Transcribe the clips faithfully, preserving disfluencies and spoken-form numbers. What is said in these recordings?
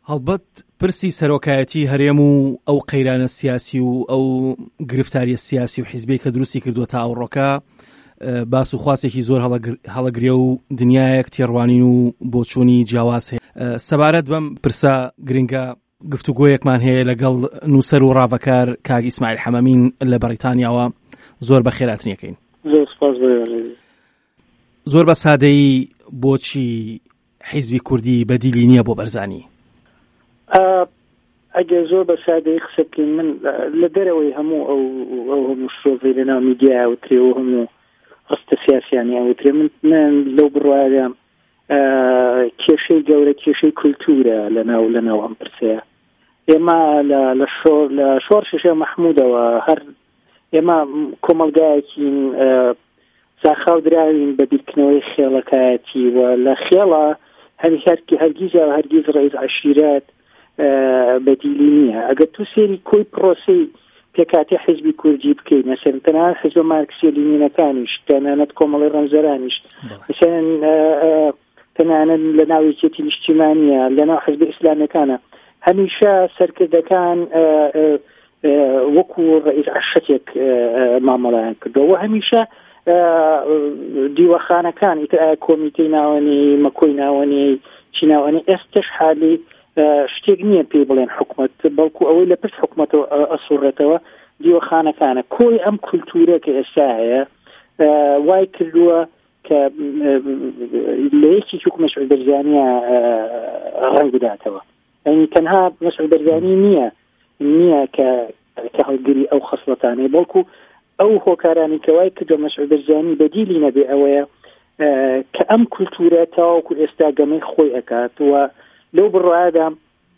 هەڵبەت پرسی سەرۆکایەتی هەرێم و ئەو قەیرانە سیاسی و ئەو گرفتاریە سیاسی و حیزبی کە دروستی کردووە تا ئەوڕۆکە باس و خواسێکی زۆر هەڵەگرێ و دنیایەک تێڕوانین و بۆچوونی جیاواز هەیە. سەبارەت بەم پرسە گرنگە گفتوگۆیەکمان هەیە لەگەڵ نووسەر و ڕاوەکار کاک ئیسماعیل حەمەمین لە بەریتانیاوە. زۆر بەخێرهاتنیەکەین. زۆر سپاس. زۆر بە سادەیی بۆچی حیزبی کوردی بەدیلی نییە بۆ بەرزانی؟ ئەگەر زۆر بە سادەیی قسە بکەین، من لە دەرەوەی هەموو ئەو ئەو هەموو شۆڤی لەناو میدیای ئەوترێ و هەموو ڕستە سیاسیانی ئەوترێ، من لەو بڕوایە کێشەی گەورە کێشەی کولتورە لەناو لەناو ئەم پرسەیە. ئێمە لە شۆر لە شۆڕ شەشە مەحموودەوە هەر ئێمە کۆمەلگایەکین زاخاو دراوین بە بیرکردنەوەی خێڵەکایەتی و لە خێڵە هەمی هەرگیز هەرگیز ڕئیس عەشیرەت بەدیلی نییە. ئەگەر تو سێری کۆی پرۆسی پێکاتی حیزبی کوردی بکەیت، مەسەڵەن تەنانەت حیزب مارکسیە لینینەکانیش، تەنانەت کۆمەڵی ڕەمزەرانیش، مەسەڵەن تەنانەت لە ناو یەکێتی نیشتیمانیە، لە ناو حیزب ئیسلامیەکانە، هەمیشە سەرکردەکان وەکو ڕئیس عەشەتێک مامەڵەیان کردەوە. هەمیشە دیوەخانەکان کۆمیتەی ناوەنی مەکۆی ناوەنی چی ناوەنی ئێستش حالی شتێک نییە پێی بڵێن حکومت، بەڵکو ئەوەی لە پشت حکومەتەوە ئەسوڕێتەوە دیوەخانەکانە. کۆی ئەم کولتورە کە ئێستا هەیە وای کردووە کە لە یەکێکی وەکو مەسعود بەرزانیە ڕەنگ بداتەوە. یعنی تەنها مەسعود بەرزانی نییە نییە کە کە هەڵگری ئەو خەسڵەتانەی، بەڵکو ئەو هۆکارانی کە وای کردووە مەسعود بەرزانی بەدیلی نەبێ ئەوەیە کە ئەم کولتورە تاوەکو ئێستا گەمەی خۆی ئەکات. و لەو بڕوادا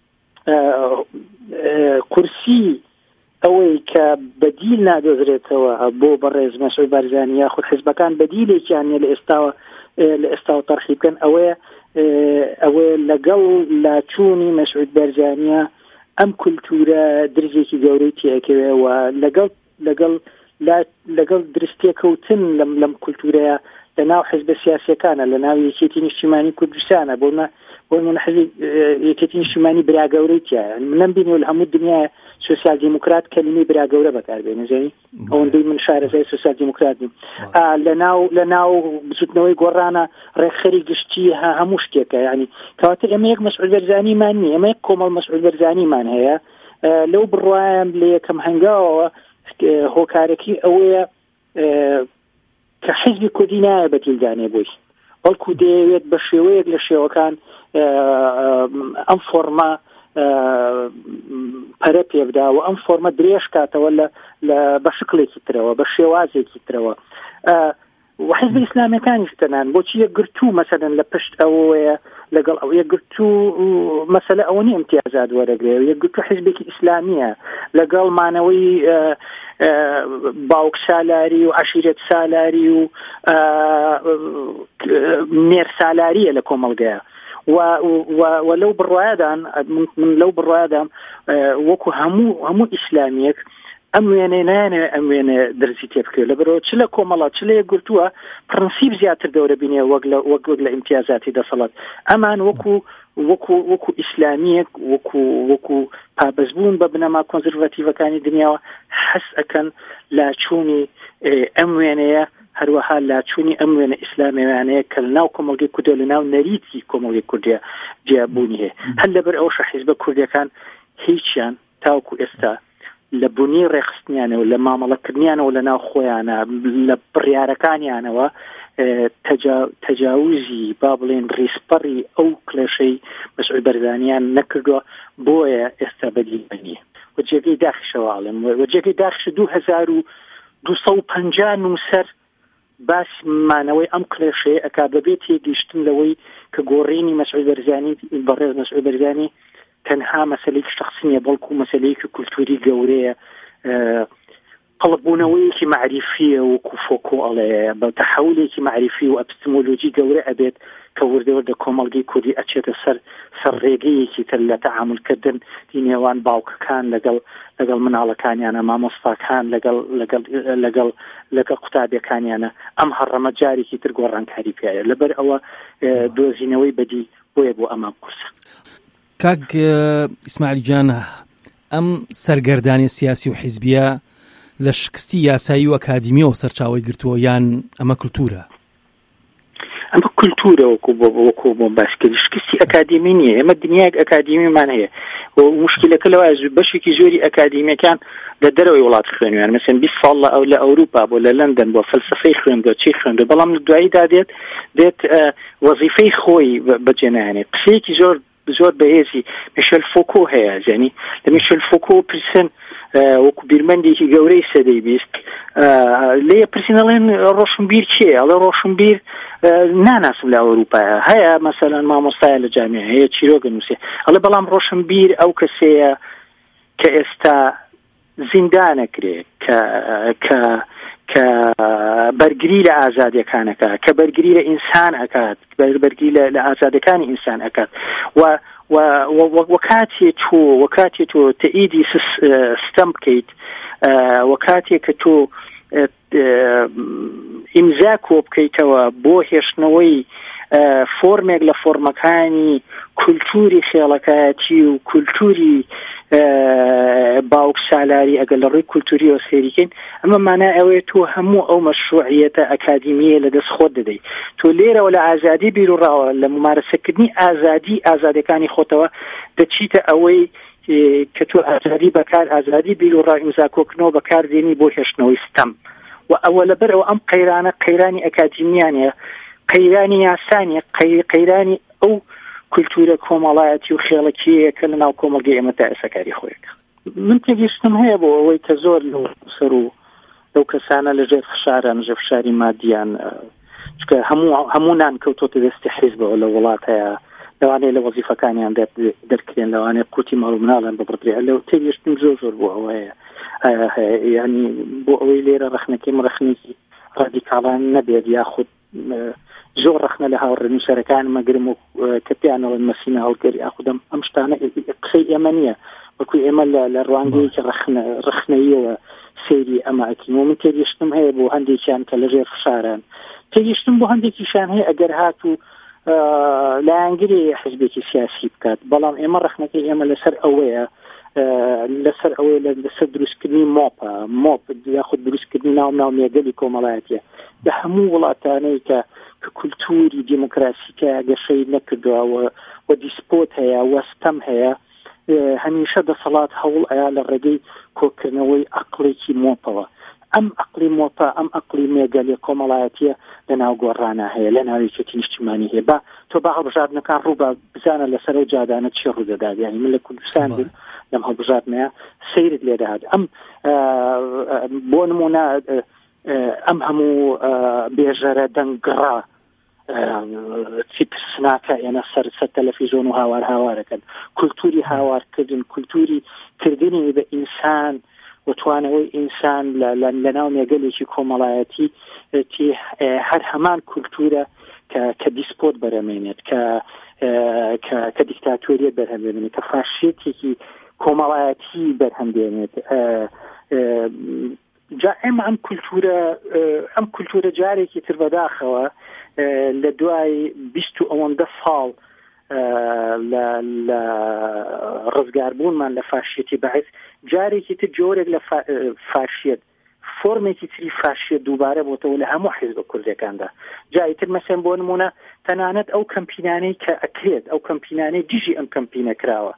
کورسی ئەوەی کە بەدیل نادۆزرێتەوە بۆ بەڕێز مەسعود بەرزانی یاخود حیزبەکان بەدیلێکیان لە ئێستاوە لە ئێستاوە تەرخی بکەن، ئەوەیە ئەوەیە لەگەڵ لاچوونی مەسعود بەرزانیە ئەم کولتورە درزێکی گەورەی تێکەوێ و لەگەڵ لەگەڵ لەگەڵ درستێکەوتن لەم لەم کولتورەیە لە ناو حیزب سیاسیەکانە، لە ناو یەکێتی نیشتیمانی کوردستانە، بۆ بۆ من حزب یەکێتی نیشتیمانی براگەورەی تایە. من بینی لە هەموو دنیا سوسیال دیموکرات کلمەی براگەورە بەکاربێنێ، زەنی ئەوەندەی من شارەزای سوسیال دیموکرات بووم. لە ناو لە ناو بچوتنەوەی گۆڕانە ڕێکخەری گشتی هەموو شتێکە. یعنی کەواتە ئێمە یەک مەسعود بەرزانیمان نییە، ئێمە یەک کۆمەڵ مەسعود بەرزانیمان هەیە. لەو بڕوایم لە یەکەم هەنگاوەوە هۆکارێکی ئەوەیە کە حیزبی کوردی نایە بەدیلدانێ بۆی، بەڵکو دەیەوێت بە شێوەیەک لە شێوەکان ئەم فۆرمە پەرە پێبدا و ئەم فۆرمە درێژ کاتەوە لە بە شکلێکی ترەوە، بە شێوازێکی ترەوە. و حیزب ئیسلامیەکانیش تەنان بۆچی یەکگرتوو مەسەلەن لە پشت ئەوەیە لەگەڵ ئەو یەکگرتوو مەسەلە ئەوە نیە ئیمتیازات وەرەگرێ، یەکگرتوو حیزبێکی ئیسلامیە لەگەڵ مانەوەی باوک سالاری و عشیرەت سالاری و نێر سالاریە لە کۆمەڵگەیە. و لەو بڕوایدان من لەو بڕوایدام وەکو هەموو هەموو ئیسلامیەک ئەم وێنەی نایانێ ئەم وێنە دەرزی تێ بکرێت، لەبەرەوە چ لە کۆمەڵات چ لە یەکگرتووە پرەنسیب زیاتر دەورە بینێ وەک لە وەک لە ئیمتیازاتی دەسەڵات. ئەمان وەکو وەکو وەکو ئیسلامیەک وەکو وەکو پابەزبوون بە بنەما کۆنزرواتیڤەکانی دنیاوە حەس ئەکەن لاچوونی ئەم وێنەیە، هەروەها لاچوونی ئەم وێنە ئیسلامیەوانەیە کە لە ناو کۆمەڵگەی کوردە لە ناو نەریتی کۆمەڵگەی کوردیە جیابوونی هەیە. هەر لەبەر ئەو شە حیزبە کوردیەکان هیچیان تاوەکو ئێستا لە بوونی ڕێخستنیانەوە لە مامەڵەکردنیانەوە لە ناو خۆیانە لە بڕیارەکانیانەوە تەجاوزی با بڵێن ڕیسپەڕی ئەو کلێشەی مەسعود بەرزانیان نەکردووە، بۆیە ئێستا بەدیلبەنیە. و جێگەی داخشەواڵم و جێگەی داخش دوو هەزار و دووسە و پەنجا نووسەر باسی مانەوەی ئەم کلێشەیە ئەکا بەبێت تێگەیشتن لەوەی کە گۆڕینی مەسعود بەرزانی بەڕێز مەسعود بەرزانی تەنها مەسەلەیەکی شخصی نیە، بەڵکو مەسەلەیەکی کولتوری گەورەیە، قەڵبوونەوەیەکی معریفیە وەکو فۆکۆ ئەڵێ، بە تەحەولێکی معریفی و ئەپستمۆلۆجی گەورە ئەبێت کە وردەوردە کۆمەڵگەی کوردی ئەچێتە سەر سەر ڕێگەیەکی تر لە تەعاملکردن نێوان باوکەکان لەگەڵ لەگەڵ مناڵەکانیانە، مامۆستاکان لەگەڵ لەگەڵ لەگەڵ لەگەڵ قوتابیەکانیانە. ئەم هەڕەمە جارێکی تر گۆڕانکاری پێیە، لەبەر ئەوە دۆزینەوەی بەدی بۆیە بۆ ئەمام قورسە. کاک ئیسماعیل جان ئەم سەرگەردانی سیاسی و حیزبیە لە شکستی یاسایی و ئەکادیمیەوە سەرچاوی گرتووە یان ئەمە کولتورە؟ ئەمە کولتورە وەکو وەکو بۆ باسکردی شکستی ئەکادیمی نییە. ئێمە دنیاک ئەکادیمیمان هەیە و مشکلەکە لەوە بەشێکی زۆری ئەکادیمیەکان لە دەرەوەی وڵات خوێنویان مەسەن بیست ساڵ لە ئەو لە ئەوروپا بۆ لە لەندەن بۆ فەلسەفەی خوێندوە چی خوێندوە، بەڵام لە دواییدا دێت دێت وەزیفەی خۆی بەجێنایێنێ. قسەیەکی زۆر زۆر بەهێزی میشێل فوکۆ هەیە، یعنی لە میشێل فوکۆ پرسن وەکو بیرمەندێکی گەورەی سەدەی بیست لێ پرسین ئەڵێن ڕۆشنبیر چییە؟ ئەڵێ ڕۆشنبیر ناناسم لە ئەوروپایە هەیە، مەسەلەن مامۆستایە لە جامیە هەیە چیرۆگە نووسێ، ئەڵێ بەڵام ڕۆشنبیر ئەو کەسەیە کە ئێستا زیندانەکرێ کە کە کە بەرگری لە ئازادیەکانەکە، کە بەرگری لە ئینسان ئەکات، بەرگری لە ئازادەکانی ئینسان ئەکات و وەکاتێ تۆ وەکاتێ تۆ تەئیدی ستەم بکەیت، وەکاتێک کە تۆ ئیمزا کۆ بکەیتەوە بۆ هێشتنەوەی فۆرمێک لە فۆرمەکانی کولتوری خێڵەکەتی و کولتوری باوک سالاری ئەگەر لە ڕووی کولتوریەوە سێریکەین، ئەمە مانای ئەوەیە تۆ هەموو ئەو مەشروعیەتە ئەکادیمیە لە دەست خۆت دەدەیت. تۆ لێرەوە لە ئازادی بیر و ڕاوە لە ممارەسەکردنی ئازادی ئازادەکانی خۆتەوە دەچیتە ئەوەی کە تۆ ئازادی بەکار ئازادی بیر و ڕاو ئیمزاکۆکردنەوە بەکاردێنی بۆ هێشتنەوەی ستەم و ئەوە لەبەرەوە ئەم قەیرانە قەیرانی ئەکادیمیانەیە، قەیرانی یاسانیە، قەیرانی ئەو کولتورە کۆمەڵایەتی و خێڵەکیەیە کە لە ناو کۆمەلگەی ئێمە تا ئێسەکاری خۆیەکە. من تێگەیشتم هەیە بۆ ئەوەی کە زۆر سەر و لەو کەسانە لەژێر فشاران لەژێر فشاری مادیان چکە هەموو هەمووان کەوتۆتە دەستی حیزبەوە لە وڵاتەیە، لەوانەیە لە وەزیفەکانیان دەرکرێن، لەوانەیە قوتی ماڵ و مناڵیان ببڕدرێ. لەو تێگەیشتم زۆر زۆر بۆ ئەوەیە، ینی بۆ ئەوەی لێرە ڕەخنەکەی ڕەخنێکی ڕادیکاڵان نەبێت یاخود زۆر ڕەخنە لە هاوڕێنووسەرەکان مەگرم و کە پیانەوەن مەسینە هەڵگەری ئاخودەم ئەم شتانە قسەی ئێمە نییە، وەکو ئێمە لە ڕوانگەیەکی ڕەخنەیەوە سەیری ئەمە ئەکەین. و من تێگەیشتم هەیە بۆ هەندێکیان کە لەژێر فشاران، تێگەیشتم بۆ هەندێکیشان هەیە ئەگەر هات و لایەنگری حیزبێکی سیاسی بکات، بەڵام ئێمە ڕەخنەکەی ئێمە لەسەر ئەوەیە لەسەر ئەوەی لەسەر دروستکردنی مۆپە مۆپ یاخود دروستکردنی ناو ناو مێگەلی کۆمەڵایەتیە لە هەموو وڵاتانەی کە کە کولتوری دیموکراسیکە گەشەی نەکردووە و دیسپۆت هەیە وەستەم هەیە، هەمیشە دەسەڵات هەوڵ ئەیا لە ڕێگەی کۆکردنەوەی عەقڵێکی مۆپەوە. ئەم عەقڵی مۆپە ئەم عەقڵی مێگەلی کۆمەڵایەتیە لە ناو گۆڕانە هەیە، لە ناو یەکێتی نیشتیمانی هەیە. با تۆ با هەڵبژاردنەکان ڕووبە بزانە لەسەر ئەو جادانە چی ڕوودەدات، یعنی من لە کوردستان بووم لەم هەڵبژاردنەیە سەیرت لێ دەهات. ئەم بۆ نمونە ئەم هەموو بێژەرە دەنگڕا چی پرسناکە ئێنە سەر سەر تەلەڤیزۆن و هاوار هاوارەکەن، کولتوری هاوارکردن، کولتوری کردنی بە ئینسان و توانەوەی ئینسان لە ناو مێگەلێکی کۆمەڵایەتی هەر هەمان کولتورە کە دیسپۆت بەرەمێنێت، کە دیکتاتۆریەت بەرهەمێنێت، کە فاشیەتێکی کۆمەڵایەتی بەرهەمدێنێت. جا ئێمە ئەم کولتورە ئەم کولتورە جارێکی تر بەداخەوە لە دوای بیست و ئەوەندە ساڵ لە ڕزگاربوونمان لە فاشیەتی بەعث جارێکی تر جۆرێک لە فاشیەت فۆرمێکی تری فاشیەت دووبارە بۆتەوە لە هەموو حیزبە کوردەکاندا. جای تر مەسەن بۆ نمونە تەنانەت ئەو کەمپینانەی کە ئەکرێت ئەو کەمپینانەی دژی ئەم کەمپینە کراوە،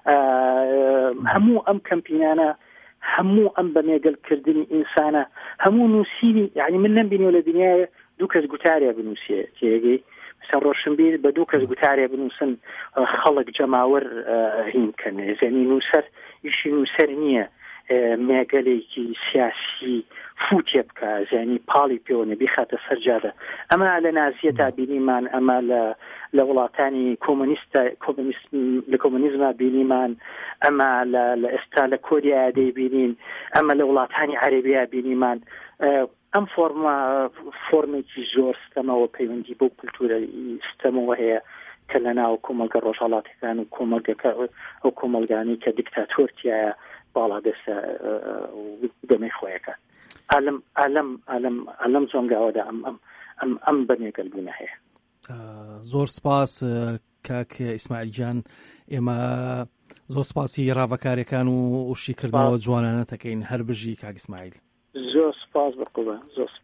هەموو ئەم کەمپینانە هەموو ئەم بە مێگەلکردنی ئینسانە هەموو نووسینی، یعنی من نەمبینیەوە لە دنیاە دوو کەس گوتارێ بنووسێ تێگەی مثلا ڕۆشنبیر بە دوو کەس گوتارێ بنووسن خەڵک جەماوەر هین بکەن، یعنی نووسەر ئیشی نووسەر نییە مێگەلێکی سیاسی فوتێ بکە، یعنی پاڵی پێوە بیخاتە سەرجادە. ئەمە لە نازیەتا بینیمان، ئەمە لە وڵاتانی کۆمۆنیستە لە کۆمۆنیزما بینیمان، ئەمە لە ئێستا لە کۆریایا دەیبینین، ئەمە لە وڵاتانی عەرەبییا بینیمان. ئەم فۆرمە فۆرمێکی زۆر ستەمەوە پەیوەندی بۆ کولتورە ستەمەوە هەیە کە لە ناو کۆمەلگە ڕۆژهەڵاتەکان و کۆمەلگەکە ئەو کۆمەلگانی کە دیکتاتۆرتیایە باڵا دەستە دەمەی خۆیەکە. ئالم ئالم ئالم ئالم زۆنگاوەدا ئەم ئەم ئەم بەنێگەلبوونە هەیە. زۆر سپاس کاک ئیسماعیل جان. ئێمە زۆر سپاسی ڕاوەکاریەکان و وشیکردنەوە جوانانە دەکەین هەر بژی کاک ئیسماعیل. زۆر سپاس بە قوبە زۆر